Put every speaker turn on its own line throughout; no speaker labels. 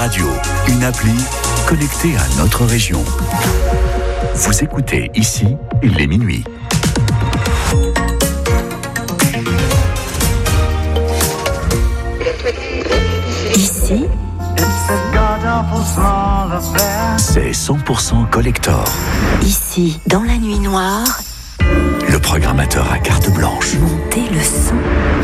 Radio, une appli connectée à notre région. Vous écoutez ici, il est minuit.
Ici,
c'est 100% collector.
Ici, dans la nuit noire,
le programmateur à carte blanche.
Montez le son.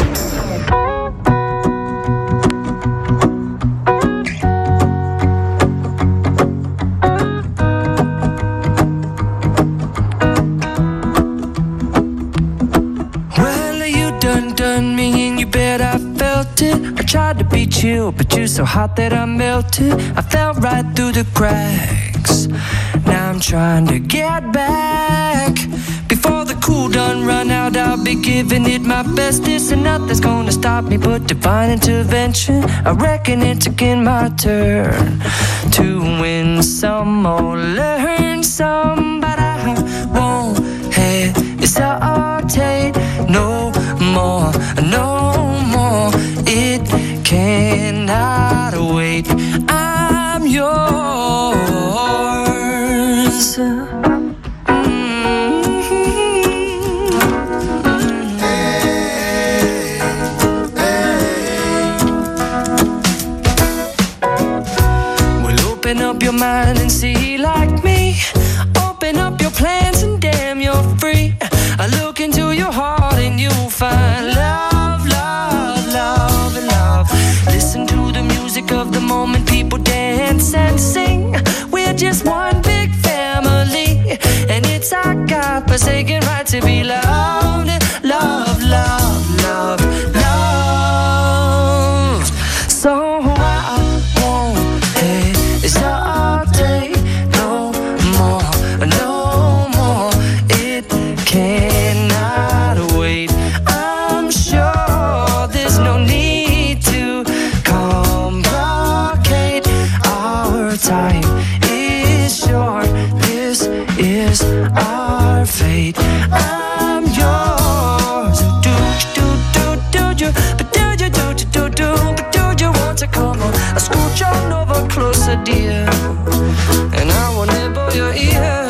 I tried to be chill, but you're so hot that I melted. I fell right through the cracks. Now I'm trying to get back. Before the cool done run out, I'll be giving it my bestest, and nothing's gonna stop me but divine intervention. I reckon it's again my turn to win some or learn some, but I won't hesitate no more, no more. It cannot wait. I'm yours. Well, open up your mind and see like me. Open up your plans and damn, you're free. I look into your heart and you'll find love, love, love, and love. Listen to the music of the moment, people dance and sing. We're just one big family, and it's our God-forsaken right to be loved. Love, love, love, love. So I won't hesitate no more, no more. It cannot wait. I'm sure there's no need to complicate. Our time is short. This is our fate. I'm yours. Do you? But do you want to come on? I scooch on over closer, dear, and I will nibble your ear.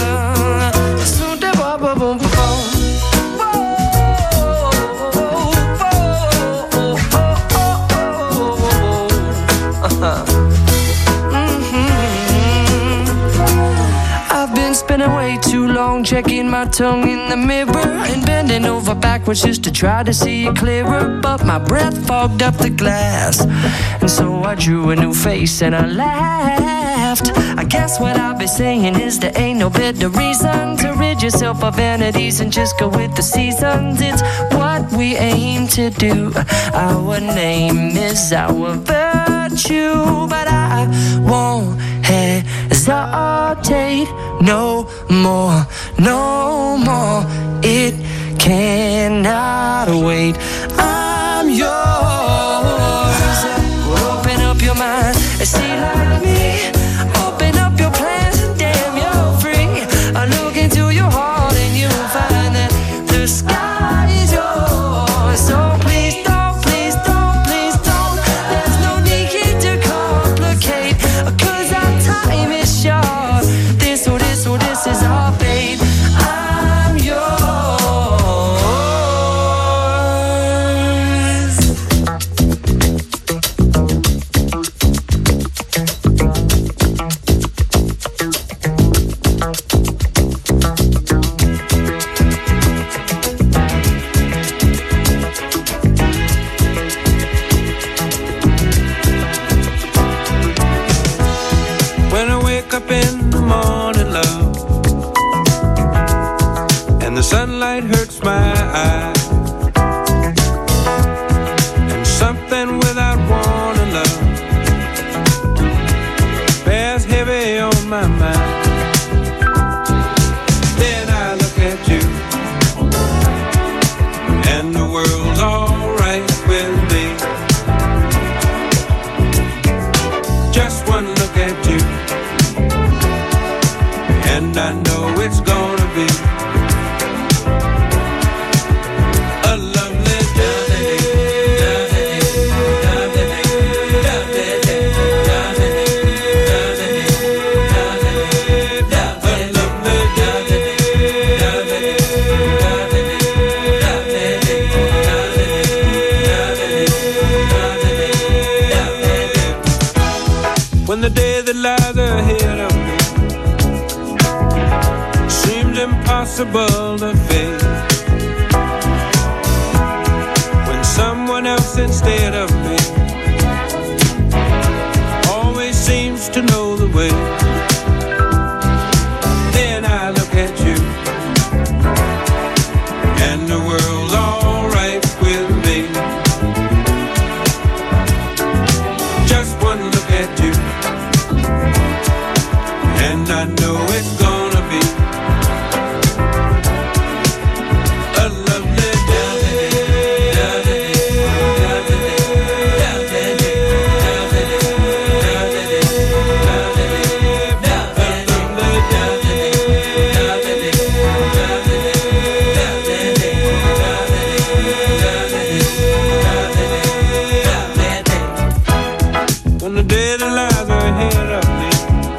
Spending way too long checking my tongue in the mirror and bending over backwards just to try to see it clearer, but my breath fogged up the glass, and so I drew a new face and I laughed. I guess what I'll be saying is there ain't no better reason to rid yourself of vanities and just go with the seasons. It's what we aim to do. Our name is our virtue, but I won't hesitate no more, no more. It cannot wait. I'm yours. Open up your mind and see like me. Open up your plans and damn, you're free. I look into your heart and you'll find that the sky is yours. So please don't, please don't, please don't. There's no need here to complicate, 'cause our time is short. This is our fate. I'm yours.
When I wake up in the morning, love, and the sunlight hurts my eyes, and something without warning, love, bears heavy on my mind. Then I look at you, and the world's alright with me. Just one look at you, impossible to face. When someone else instead of me always seems to know the way, then I look at you and the world's alright with me. Just one look at you and I know it's gonna be a lovely when the day that lies ahead of me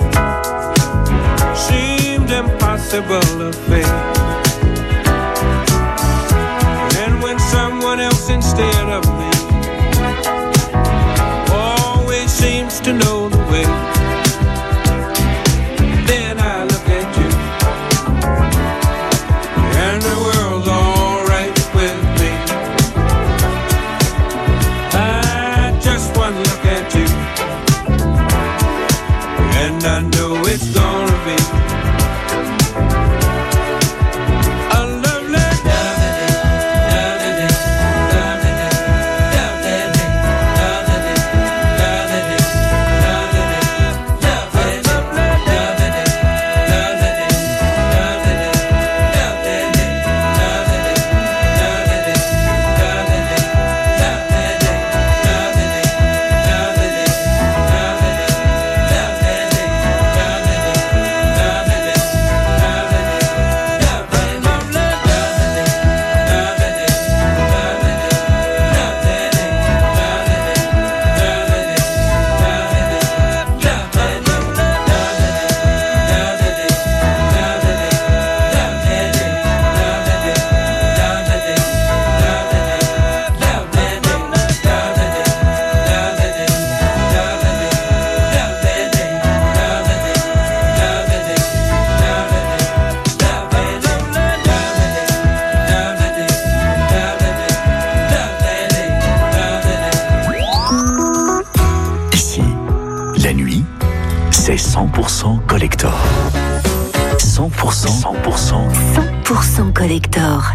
seemed impossible to face. And when someone else instead of me always seems to know the way, then I look at you and the world's alright with me. I just one look at you and I know it's gonna be a lovely
La nuit, c'est 100% collector.
100% collector.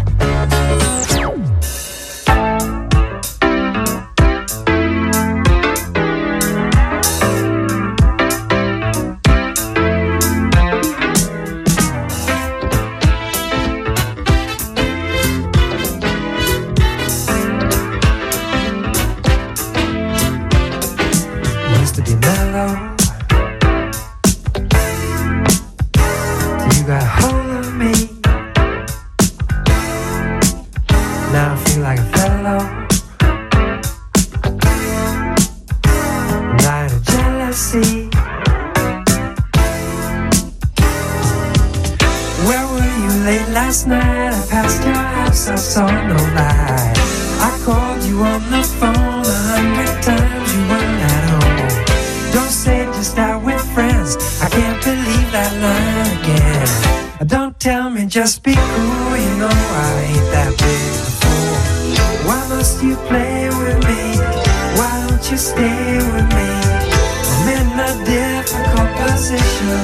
Used to be mellow, you got hold of me. Now I feel like a fellow, dying of jealousy. Where were you late last night? I passed your house, I saw no light. I called you on the phone 100 times, you weren't at home. Don't say just out with friends, I can't believe that line again. Don't tell me just be cool, you know I ain't that big a fool. Why must you play with me? Why don't you stay with me? I'm in a difficult position.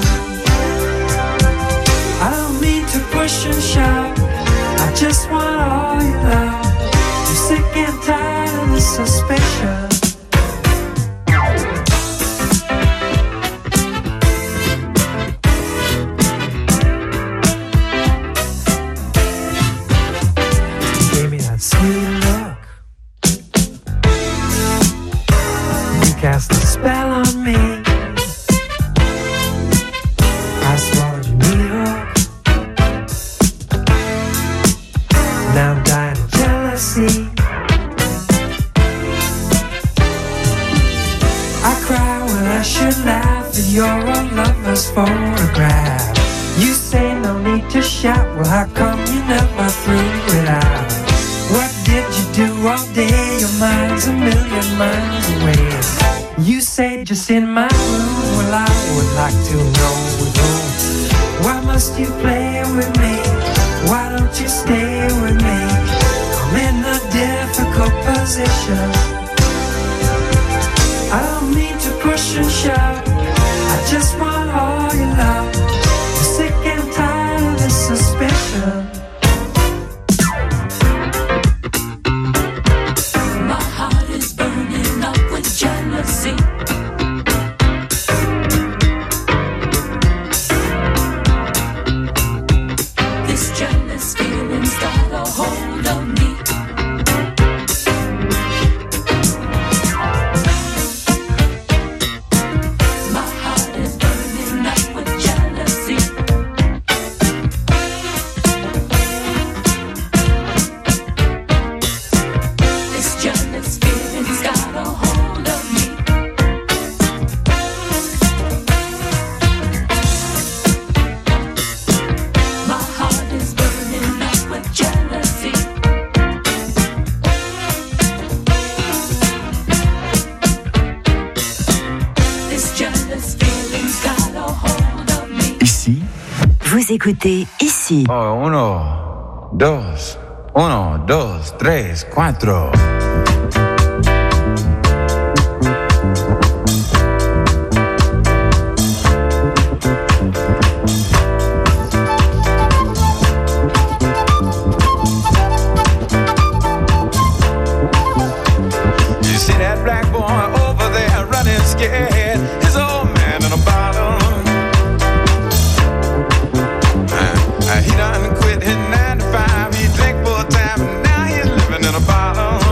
I don't mean to push and shove, I just want all your love. I'm sick and tired of the suspicion. Sweet look, you cast a spell on me. I swallowed your meat hook. Now I'm dying of jealousy. I cry when I should laugh at your old lover's photograph. You say no need to shout, well how come you never threw it out? What did you do all day? Your mind's a million miles away. You say just in my room, well I would like to know. Why must you play with me? Why don't you stay with me? I'm in a difficult position. I don't mean to push and shove, I just want all your love. I'm sick and tired of this suspicion.
My heart is burning up with jealousy. This jealous feeling's got a hold of me.
Écoutez ici.
Oh, 1, 2, 1, 2, 3, 4. You see that black boy over there running scared? His old man in a bottle. He done quit his 9 to 5. He drank full time and now he's living in a bottle.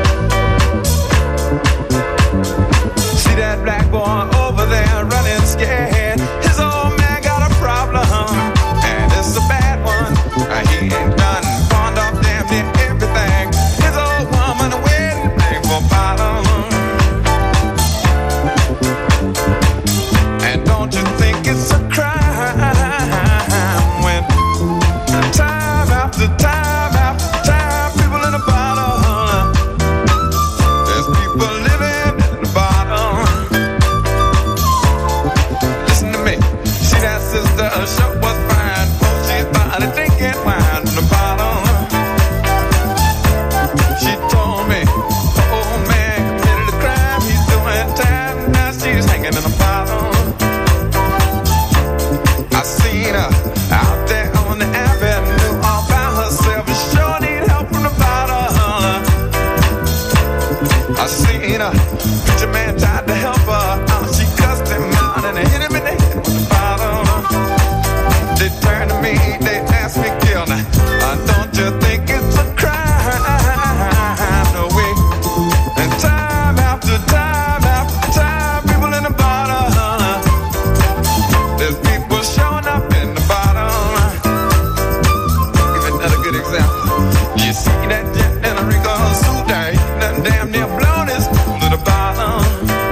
See that black boy over there running scared? His old man got a problem, and it's a bad one. He ain't done pawned off damn near everything. His old woman a wedding ring for a bottle. And don't you think it's a crime? Time after time after time, people in a bottle. There's people living in a bottle. Listen to me. See that sister, her shirt was fine. Oh, she's finally drinking wine in a bottle. She told me, oh man committed a crime. He's doing time, now she's hanging in a bottle. I seen her out there on the avenue all by herself. She sure need help from the bottle. I seen her, preacher man tried to help her. She cussed him out and hit him in the head with the bottle. They turned to me, they asked me, kill now. Don't you think it's a crime? No way. And time after time after time, people in the bottle. There's people showing up in the bottle. Give another good example. You see that jet in a Rico suit there, he done damn near blown his fool to the bottom.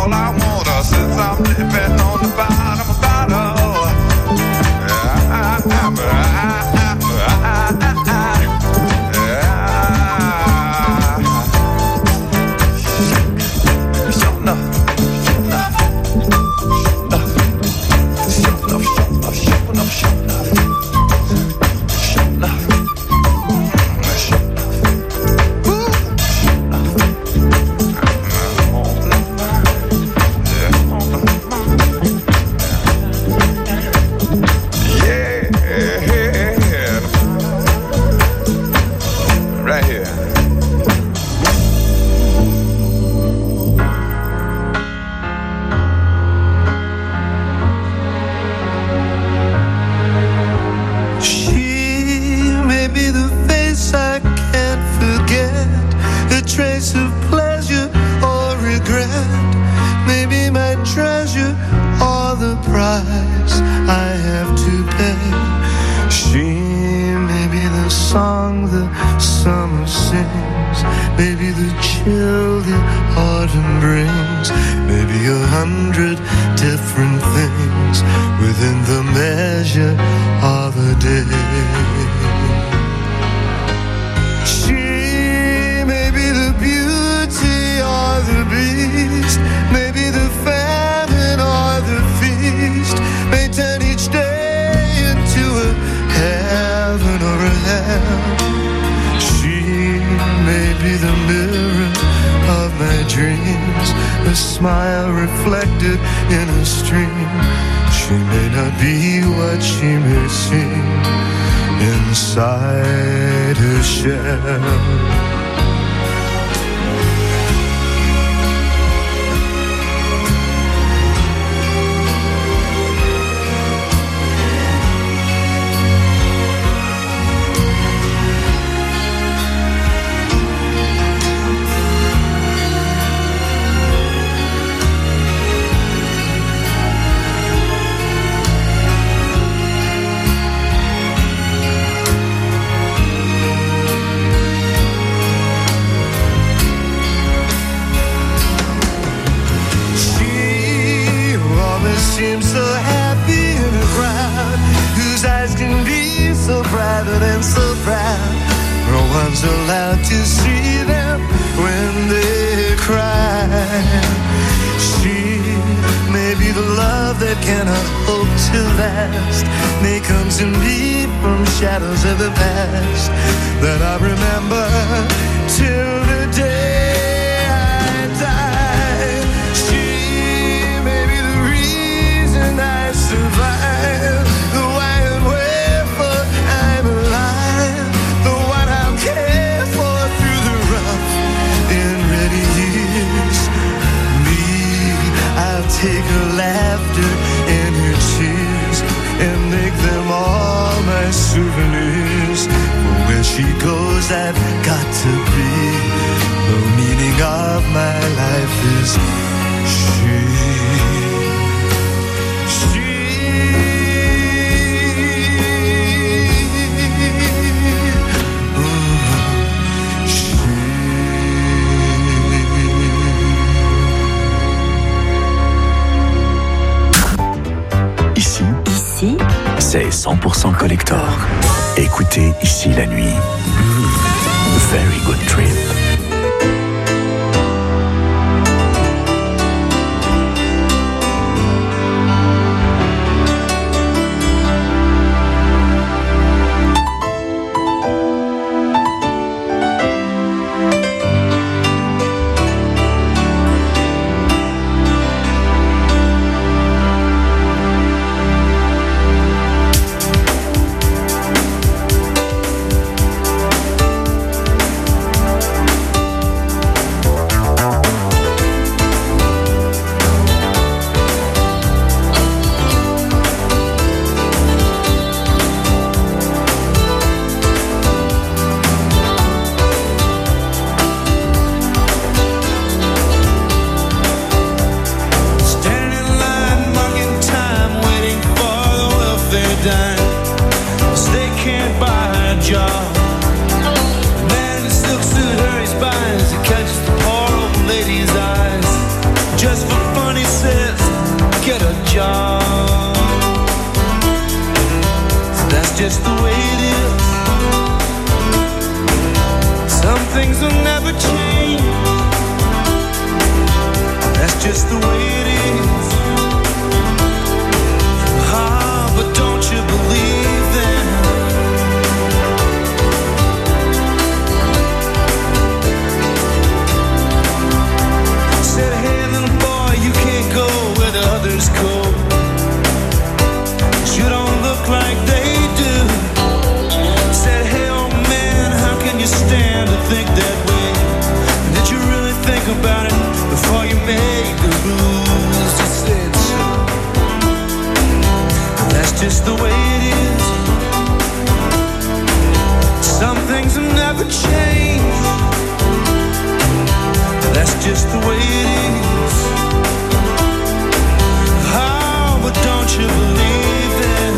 all I want since I'm living on the bottom of bottom.
C'est 100% collector. Écoutez ici la nuit. Very good trip.
Just for fun. young. So that's just the way it is. Some things will never change. That's just the way it is. Ah, but don't you believe them? Said, hey little boy, you can't go where the others go. You don't look like they do. Said, hey old man, how can you stand to think that way? Did you really think about it before you made the rules? You said so. That's just the way it is. Some things will never change. That's just the way it is. Oh, but don't you believe it?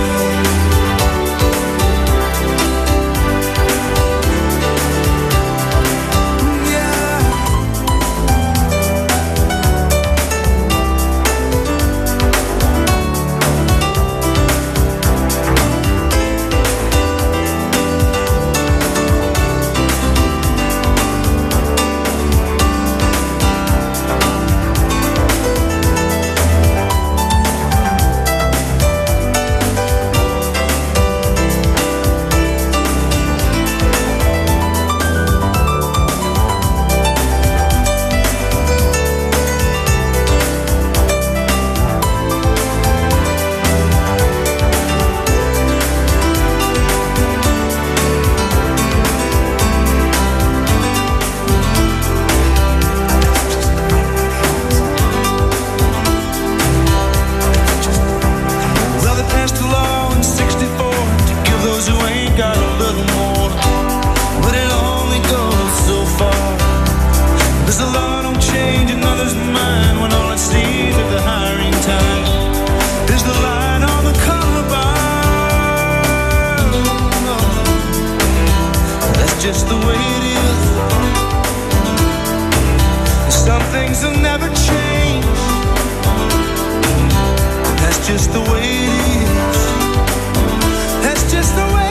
Just the way it is. Some things will never change. That's just the way it is. That's just the way it is.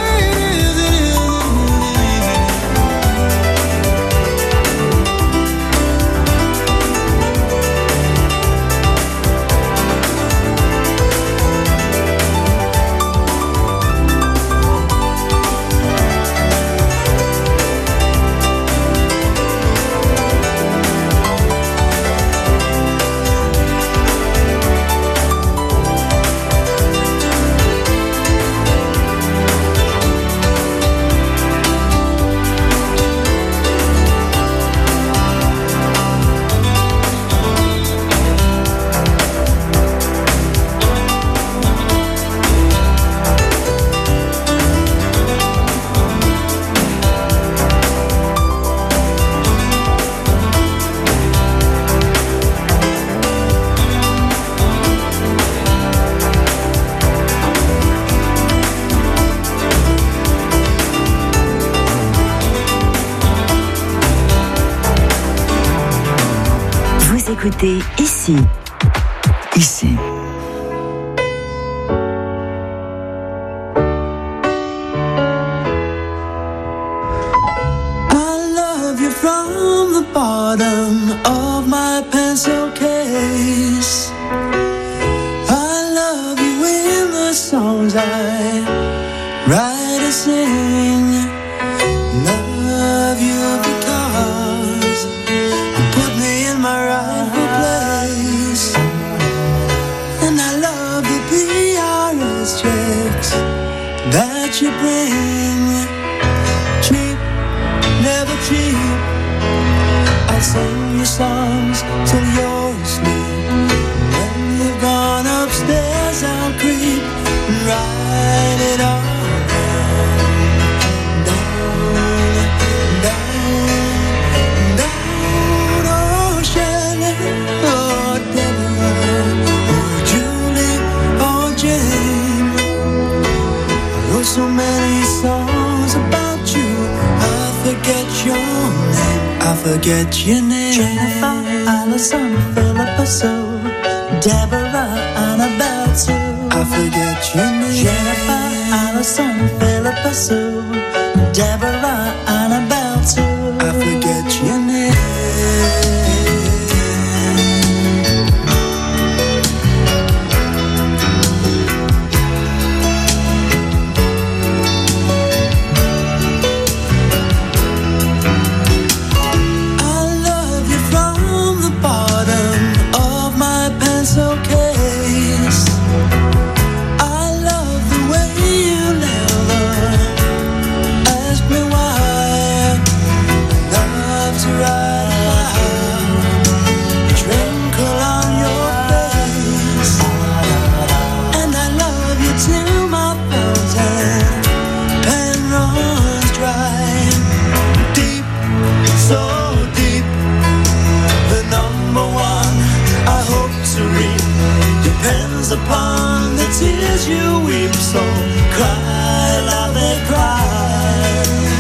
Écoutez ici.
Ici.
I love you from the bottom of my pencil case. I love you in the songs I write and sing. Love you because you put me in my rightful place. And I love the PRS checks that you bring. Cheap, never cheap. I'll sing your songs till you're asleep. When you've gone upstairs, I'll creep and write it all down, oh Shelley, oh Deborah, oh Julie, oh Jane. I wrote so many songs about you, I forget your name. I forget your name. Jennifer, Allison, Philippa, Sue, Deborah, Anna, Jennifer, Allison, Philippa Sue, Deborah, Annabelle too. I forget your name. Upon the tears you weep, so cry, love it, cry,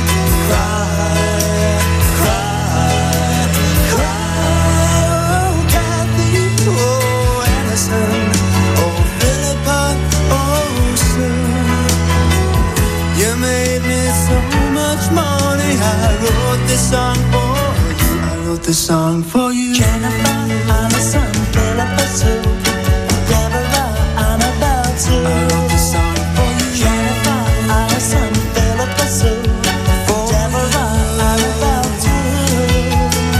cry, cry, cry. Oh, Kathy, oh, Allison, oh, Philippa, oh, Sue. You made me so much money. I wrote this song for you. I wrote this song for you. Jennifer, Allison, Philippa, Sue. I wrote this song for you. Jennifer, Allison, Philippa Sue, Deborah, Annabelle too.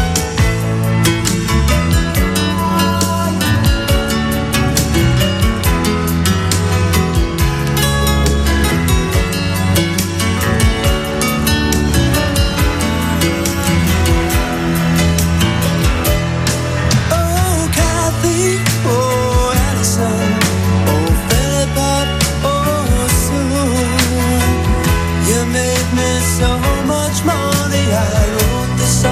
Oh, Kathy, oh, Allison, so much money. I wrote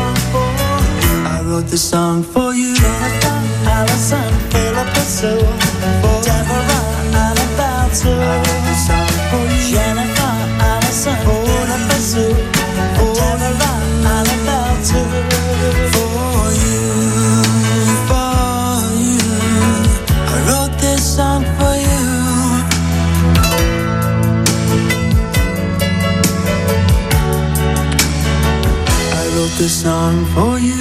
this song for you. Jennifer, Allison, Philippa Sue, Deborah, Annabelle too. I wrote this song for you. Jennifer, Allison, Philippa Sue, Deborah, Annabelle too. For you, I wrote this song for you. This song for you.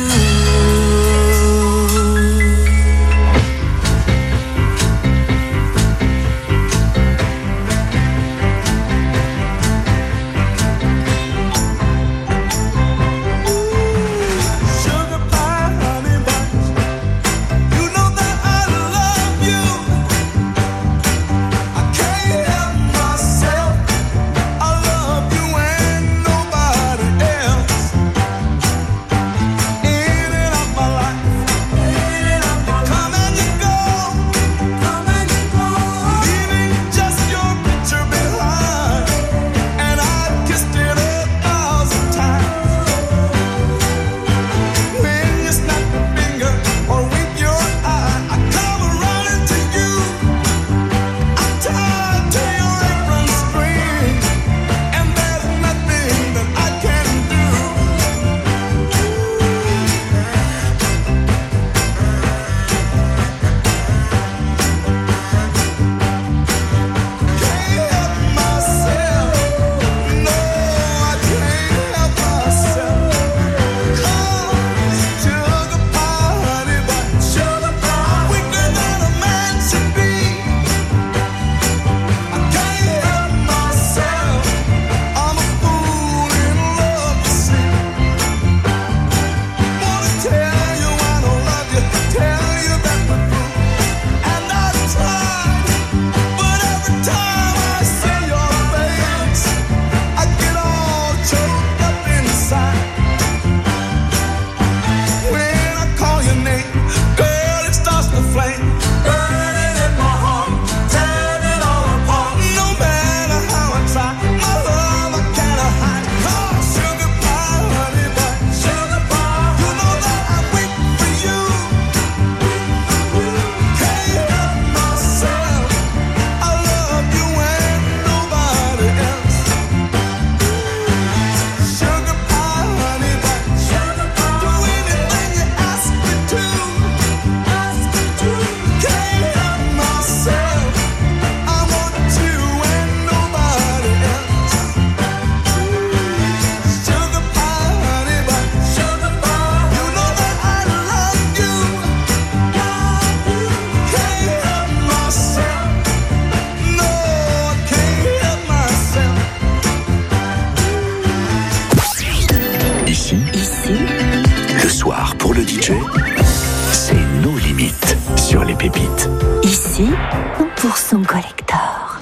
pépites sur les pépites.
Ici, 100% collector.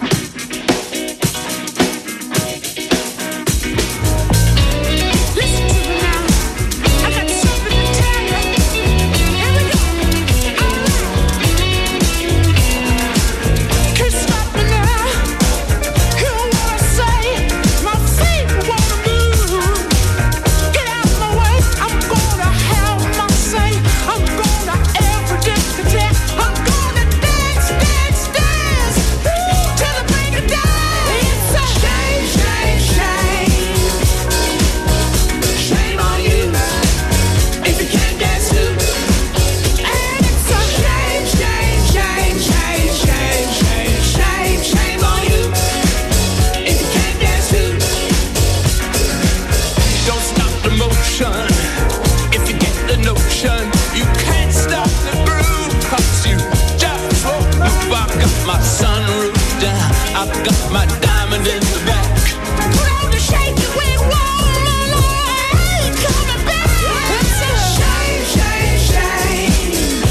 I've got my diamond in the back. Put on the shake it when warm, my lord. I ain't coming back. It's a shame, shame, shame.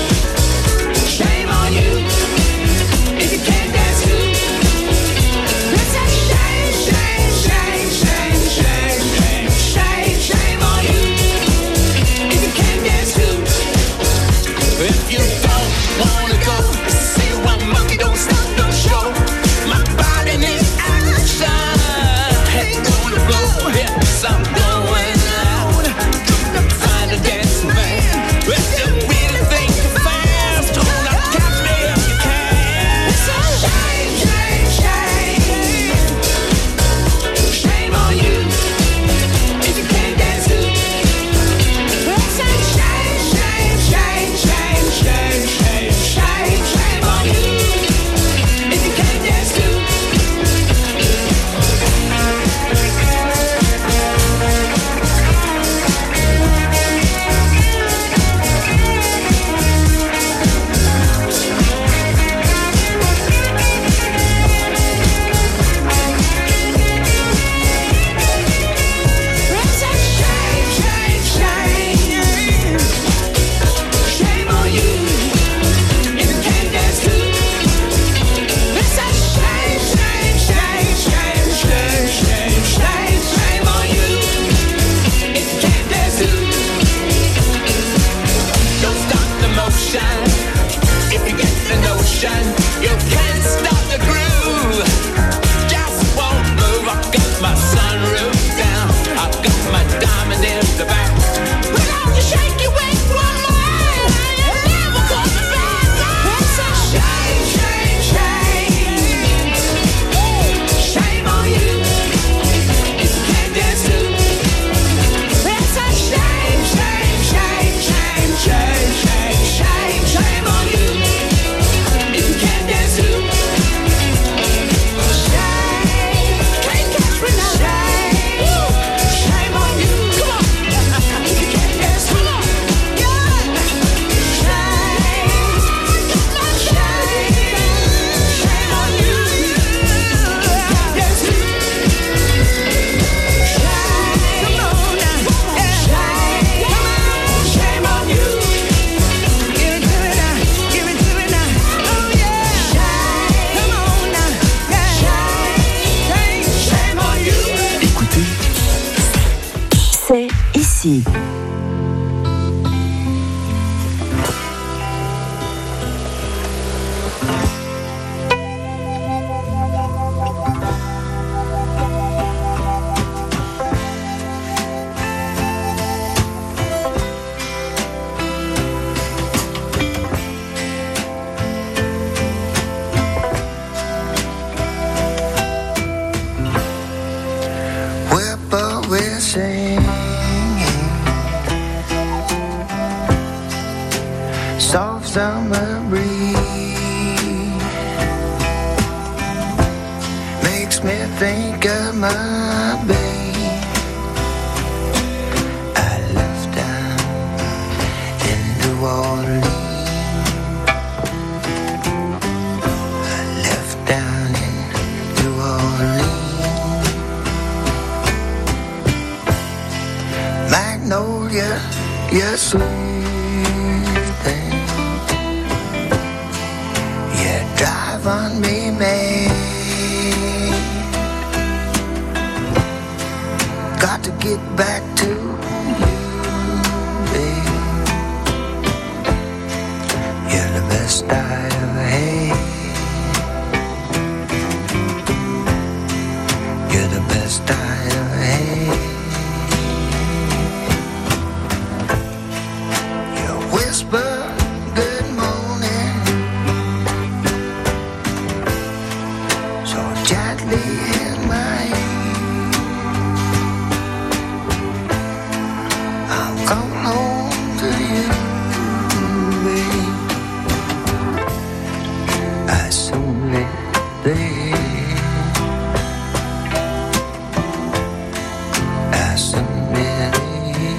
Shame on you if you can't dance too. It's a shame, shame, shame, shame, shame, shame, shame, shame on you if you can't dance too. If you don't wanna go, see one monkey don't stop no show. My body needs action. Head gonna blow. Yes, I'm going loud. Find a dancing man. If you really think you're fast, don't catch me if you can. It's a shame, shame, shame. Shame on you if you can't dance too. It's a shame, shame, shame, shame, shame, shame, shame, shame on you if you can't dance too. It's a shame, shame, shame. Shame on you if you can't dance too. It's a shame, shame, shame, shame, shame, shame, shame, shame on you if you can't dance too. Don't stop the motion if you get the notion. You can't stop the groove. Just won't move. I've got my sunroof down. I've got my diamond in the back. Put on your shaky wig one more. I ain't never coming back. It's a shame, shame, shame. Shame on you if you can't dance too. It's a shame, shame, shame, shame, shame, shame, shame, shame on you if you can't dance too. Shame, can't catch me now. Shame on you. Come on, if you can't dance too. Yeah. Shame on you. Dance too. Come on now. Shame on you. Give it to me now. Give it to me now. Oh yeah. Come on now. Shame on you.
Écoutez,
C'est ici.
We're singing soft summer breeze makes me think of my babe I left down in New Orleans. I left down in New Orleans. Magnolia, you're sweet thing.
driving me mad. Got to get back to you, babe. You're the best I ever had. You're the best I ever had. You whisper good morning so gently in my ear. I'll come home to you, babe. I soon lay there. I soon lay there.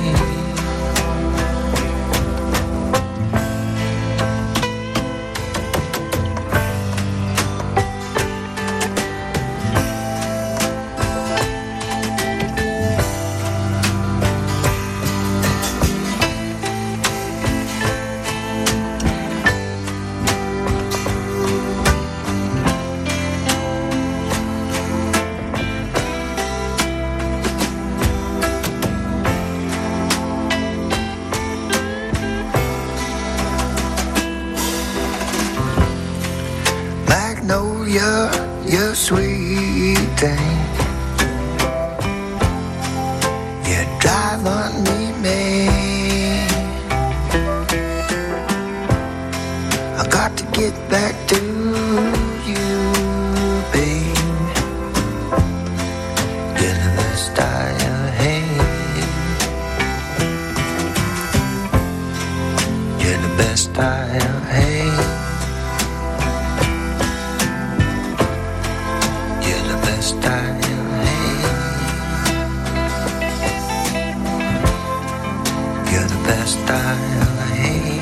Magnolia, you sweet thing. You're driving me mad. I got to get back to you, babe. You're the best I ever had. You're the best I ever had. You're the best I ever had. You're the best I ever had.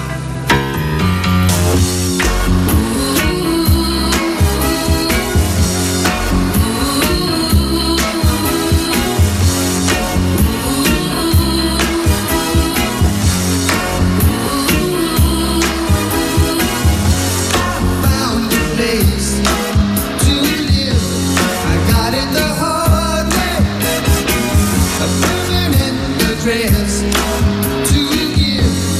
Found a place to live. I got it the hard way. A permanent address to give.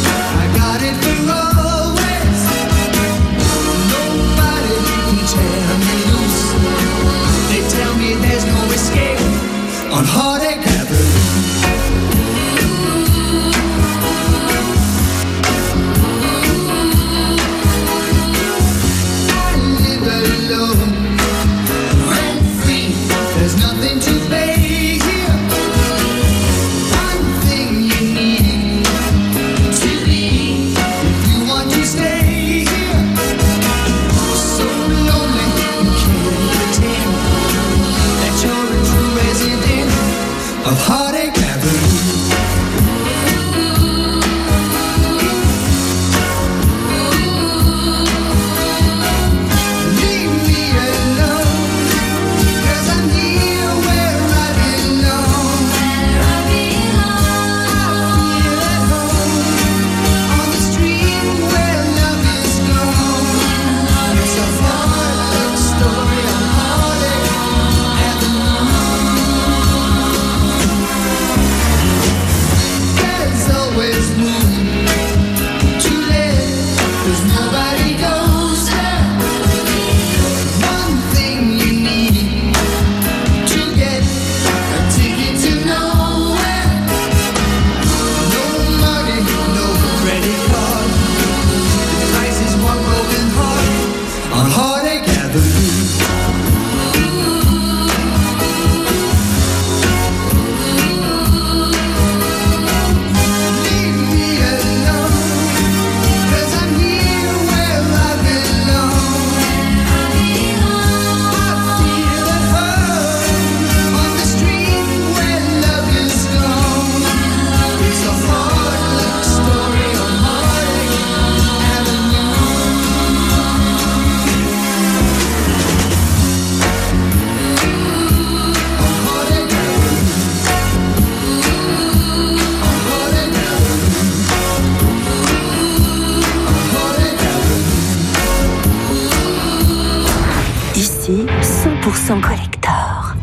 100% collector.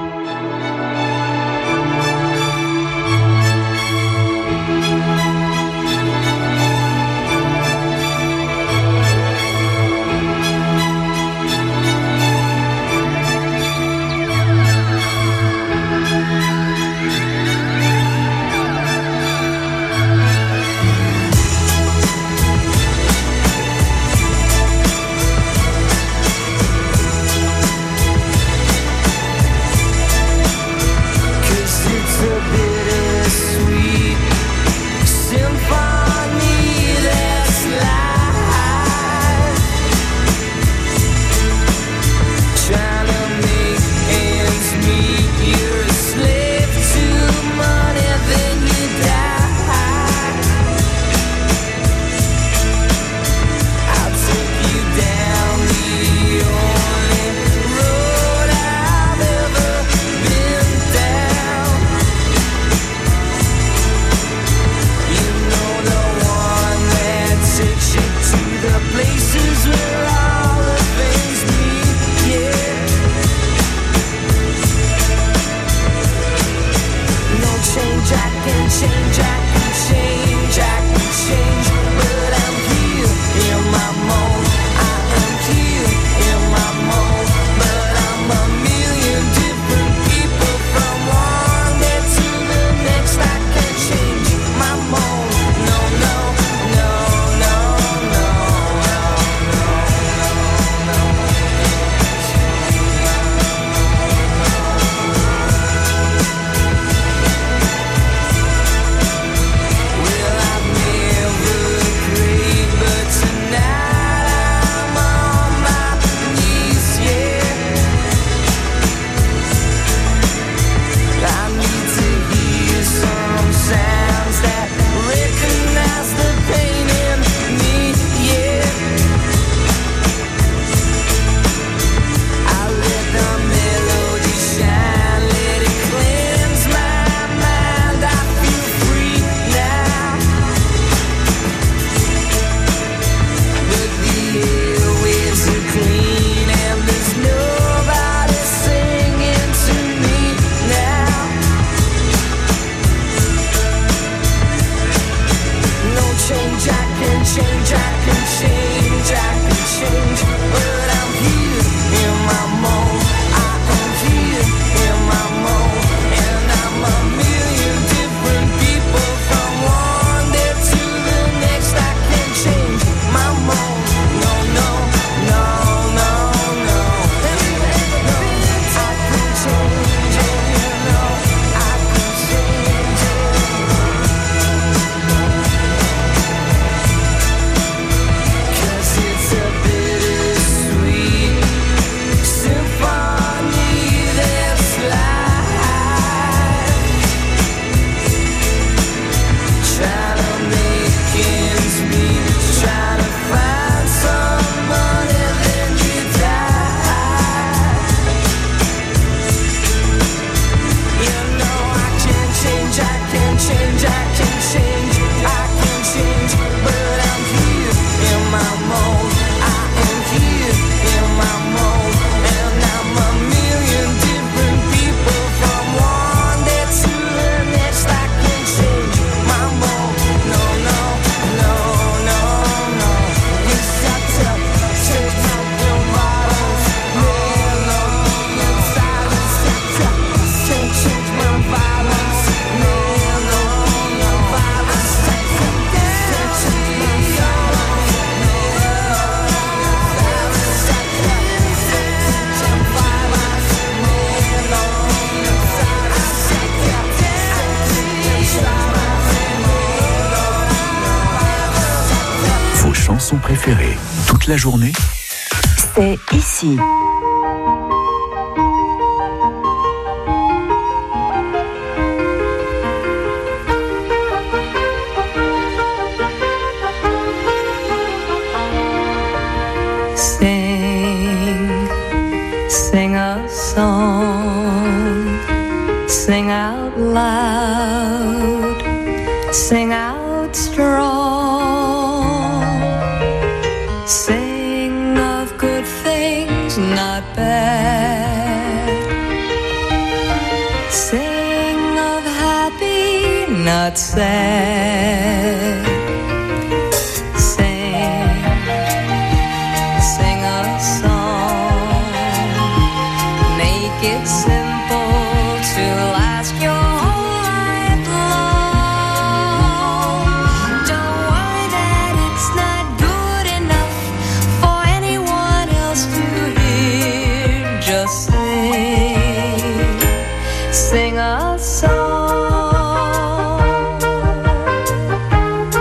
Chansons préférées toute la journée,
c'est ici.
Sing a song, sing out loud, sing out strong, sing of good things, not bad. not sad. Sing a song, make it simple to last your whole life long. Don't worry that it's not good enough for anyone else to hear. Just sing a song.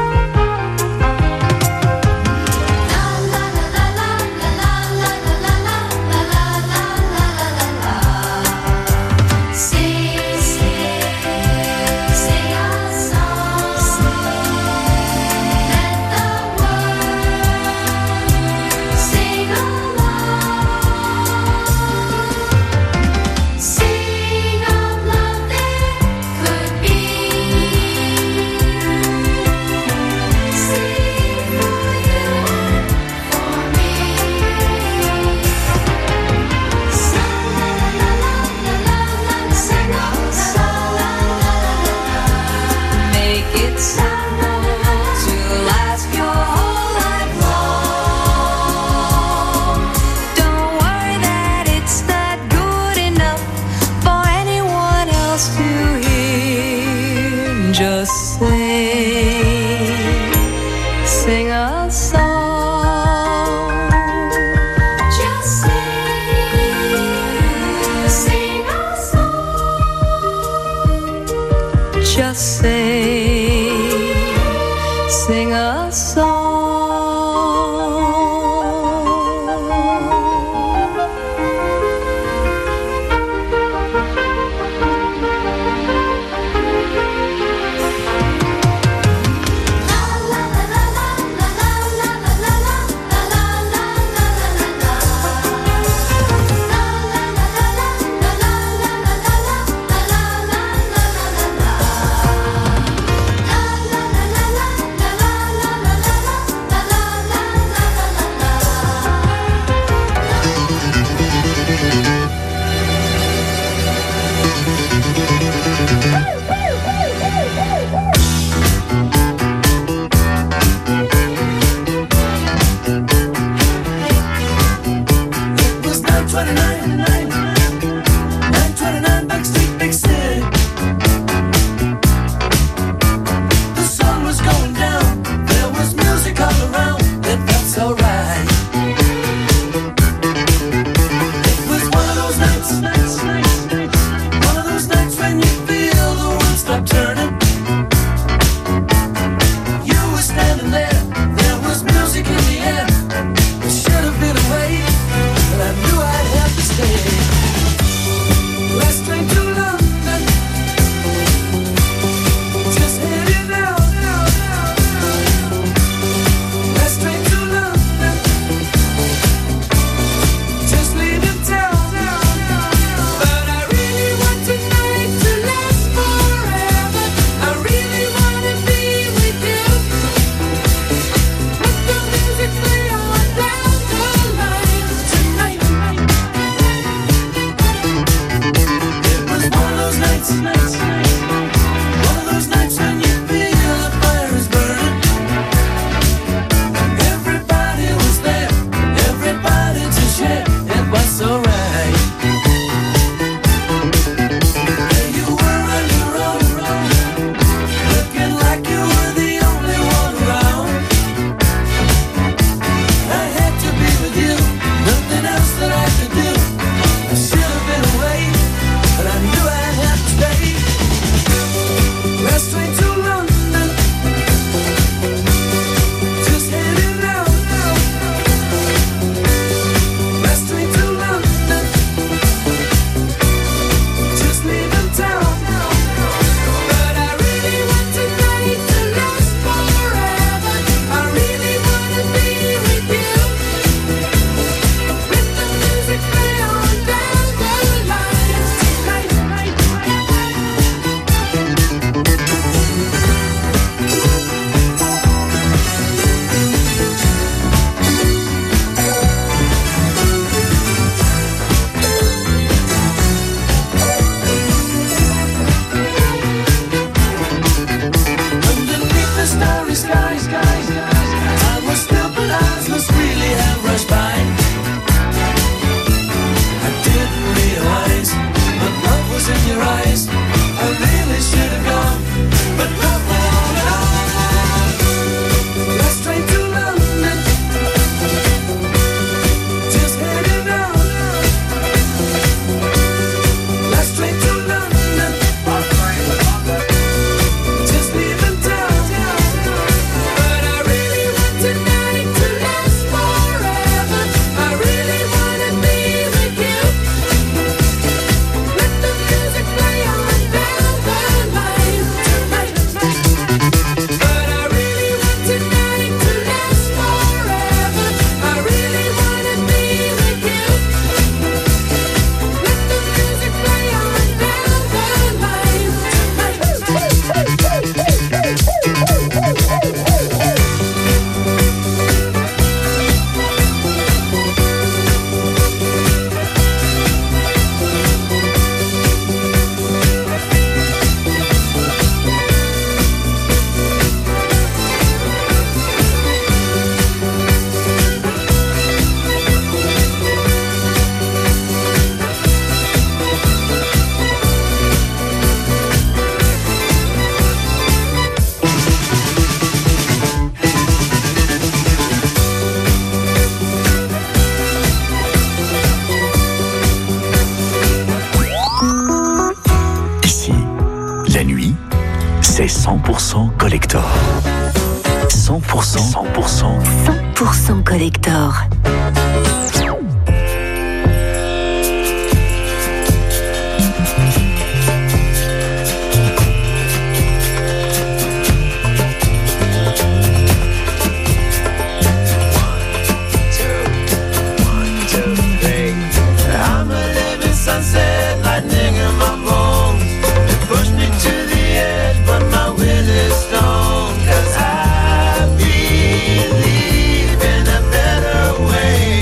rush by. I didn't realize, but love was in your eyes. I really should have gone, but love went on and on. Last train to London, just heading out. Last train to London, just leaving town. But I really want tonight to last forever. I really wanna be with you. Let the music play on down the line tonight. But I really want tonight to last forever. I really wanna be with you. Let the music play on down the line tonight.
Ici, la nuit, c'est 100% collector. 100%,
100% collector.
I'm a living sunset, lightning in my bones. It pushed me to the edge, but my will is strong. 'Cause I believe in a better way.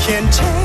can take